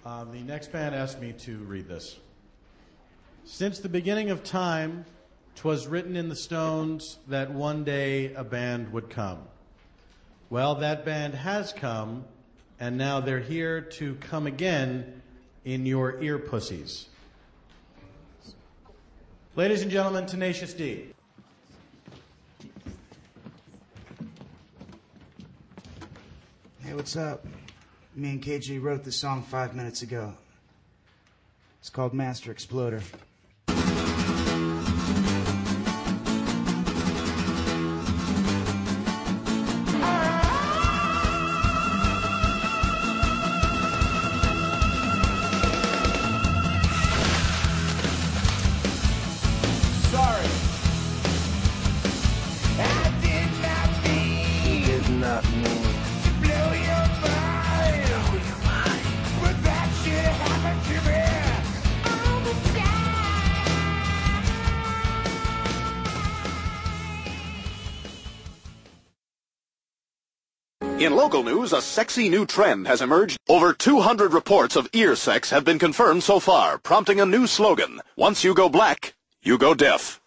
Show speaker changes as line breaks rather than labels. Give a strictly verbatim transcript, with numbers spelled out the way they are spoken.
Um, the next band asked me to read this. Since the beginning of time, 'twas written in the stones that one day a band would come. Well, that band has come, and now they're here to come again in your ear pussies. Ladies and gentlemen, Tenacious D.
Hey, what's up? Me and K G wrote the song five minutes ago. It's called Master Exploder.
In local news, a sexy new trend has emerged. Over two hundred reports of ear sex have been confirmed so far, prompting a new slogan. Once you go black, you go deaf.